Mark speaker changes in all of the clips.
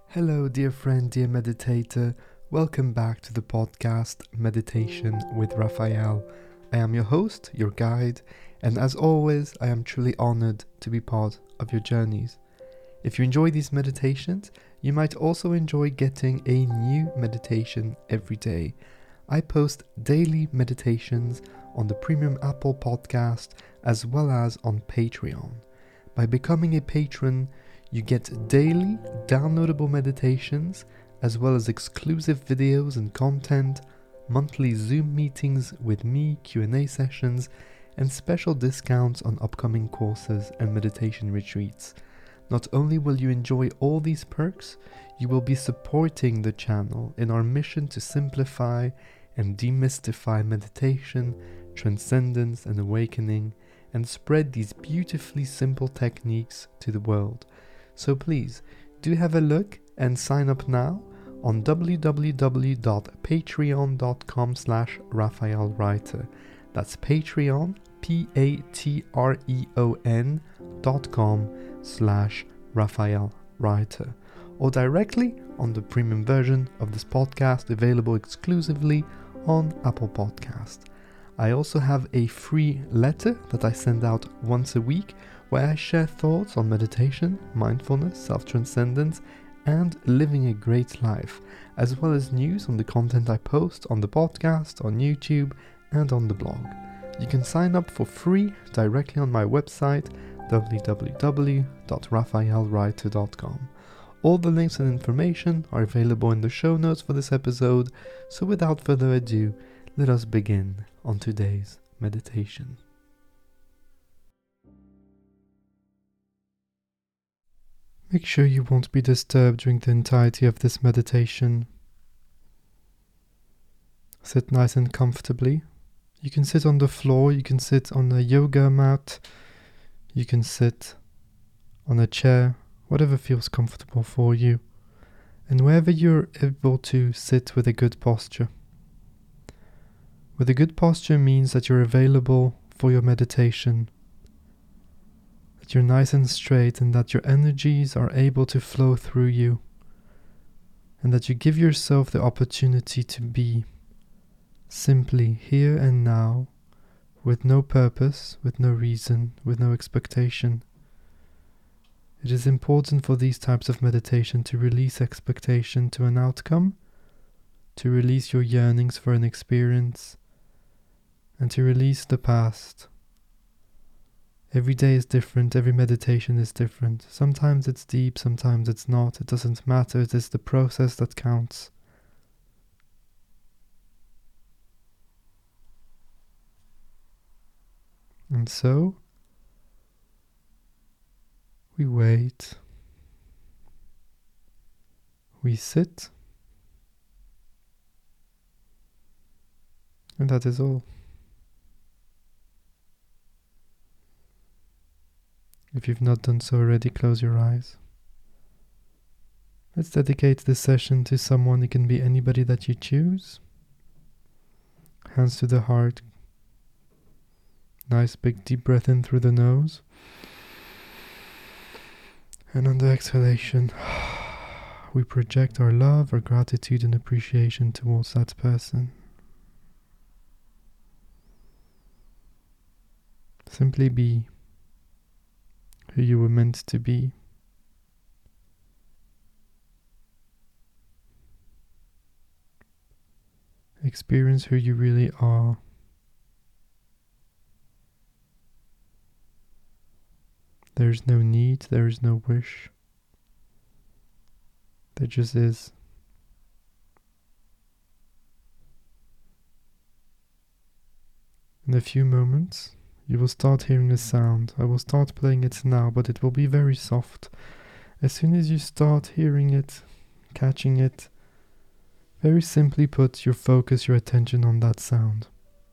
Speaker 1: Hello, dear friend, dear meditator. Welcome back to the podcast Meditation with Raphael. I am your host, your guide, and as always, I am truly honored to be part of your journeys. If you enjoy these meditations, you might also enjoy getting a new meditation every day. I post daily meditations on the Premium Apple Podcast as well as on Patreon. By becoming a patron, you get daily downloadable meditations as well as exclusive videos and content, monthly Zoom meetings with me, Q&A sessions, and special discounts on upcoming courses and meditation retreats. Not only will you enjoy all these perks, you will be supporting the channel in our mission to simplify and demystify meditation, transcendence and awakening, and spread these beautifully simple techniques to the world. So please, do have a look and sign up now on www.patreon.com/RaphaelWriter. That's Patreon, patreon.com/RaphaelWriter, or directly on the premium version of this podcast available exclusively on Apple Podcast. I also have a free letter that I send out once a week where I share thoughts on meditation, mindfulness, self-transcendence, and living a great life, as well as news on the content I post on the podcast, on YouTube, and on the blog. You can sign up for free directly on my website, www.raphaelwriter.com. All the links and information are available in the show notes for this episode, so without further ado, let us begin on today's meditation. Make sure you won't be disturbed during the entirety of this meditation. Sit nice and comfortably. You can sit on the floor, you can sit on a yoga mat, you can sit on a chair, whatever feels comfortable for you, and wherever you're able to sit with a good posture. With a good posture means that you're available for your meditation, that you're nice and straight, and that your energies are able to flow through you, and that you give yourself the opportunity to be simply here and now, with no purpose, with no reason, with no expectation. It is important for these types of meditation to release expectation to an outcome, to release your yearnings for an experience, and to release the past. Every day is different, every meditation is different. Sometimes it's deep, sometimes it's not. It doesn't matter, it is the process that counts. And so, we wait, we sit, and that is all. If you've not done so already, close your eyes. Let's dedicate this session to someone. It can be anybody that you choose. Hands to the heart. Nice big deep breath in through the nose. And on the exhalation, we project our love, our gratitude and appreciation towards that person. Simply be who you were meant to be. Experience who you really are. There is no need, there is no wish. There just is. In a few moments, you will start hearing a sound. I will start playing it now, but it will be very soft. As soon as you start hearing it, catching it, very simply put your focus, your attention on that sound.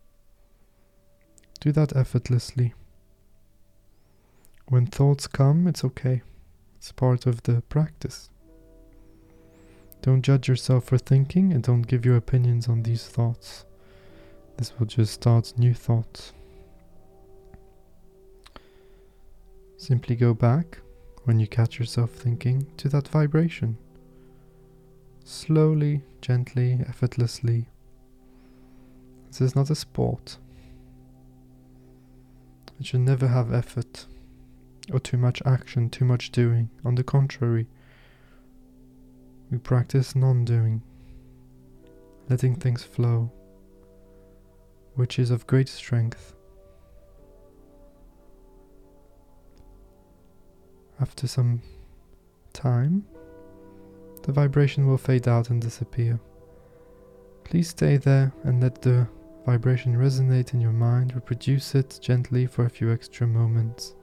Speaker 1: Do that effortlessly. When thoughts come, it's okay. It's part of the practice. Don't judge yourself for thinking and don't give your opinions on these thoughts. This will just start new thoughts. Simply go back, when you catch yourself thinking, to that vibration. slowly, gently, effortlessly. This is not a sport. It should never have effort or too much action, too much doing. On the contrary, we practice non-doing, letting things flow, which is of great strength. After some time, the vibration will fade out and disappear. Please stay there and let the vibration resonate in your mind. Reproduce it gently for a few extra moments.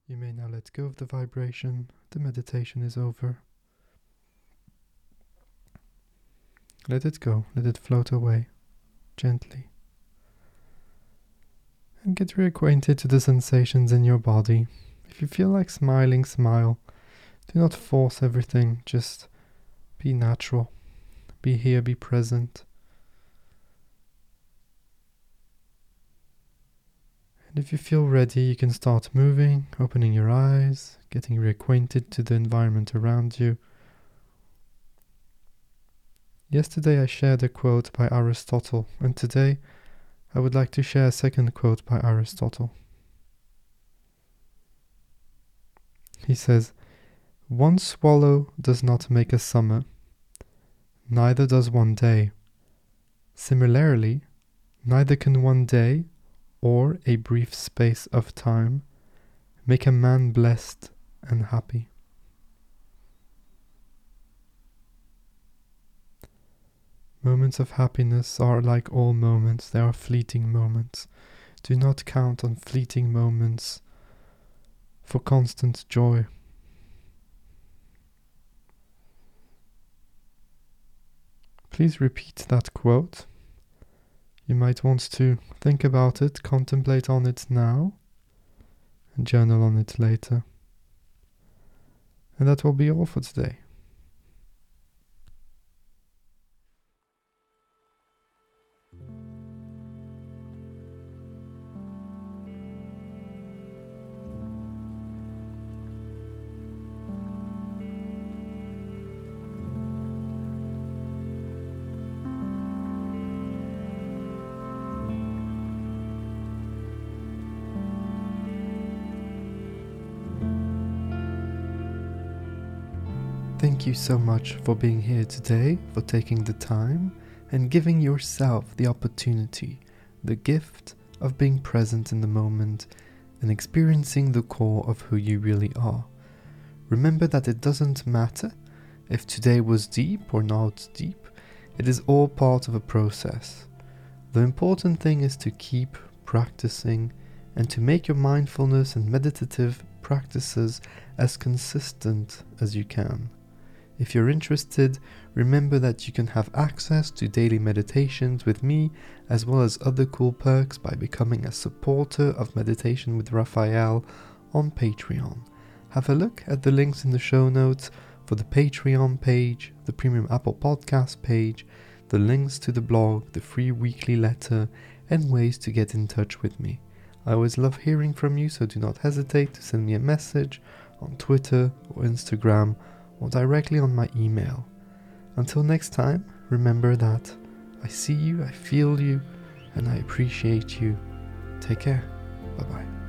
Speaker 1: You may now let go of the vibration. The meditation is over. Let it go. Let it float away, gently. And get reacquainted to the sensations in your body. If you feel like smiling, smile. Do not force everything. Just be natural. Be here, be present. And if you feel ready, you can start moving, opening your eyes, getting reacquainted to the environment around you. Yesterday I shared a quote by Aristotle, and today I would like to share a second quote by Aristotle. He says, "One swallow does not make a summer, neither does one day. Similarly, neither can one day or a brief space of time make a man blessed and happy." Moments of happiness are like all moments, they are fleeting moments. Do not count on fleeting moments for constant joy. Please repeat that quote. You might want to think about it, contemplate on it now, and journal on it later. And that will be all for today. Thank you so much for being here today, for taking the time and giving yourself the opportunity, the gift of being present in the moment and experiencing the core of who you really are. Remember that it doesn't matter if today was deep or not deep, it is all part of a process. The important thing is to keep practicing and to make your mindfulness and meditative practices as consistent as you can. If you're interested, remember that you can have access to daily meditations with me, as well as other cool perks by becoming a supporter of Meditation with Raphael on Patreon. Have a look at the links in the show notes for the Patreon page, the Premium Apple Podcast page, the links to the blog, the free weekly letter, and ways to get in touch with me. I always love hearing from you, so do not hesitate to send me a message on Twitter or Instagram, or directly on my email. Until next time, remember that I see you, I feel you, and I appreciate you. Take care. Bye-bye.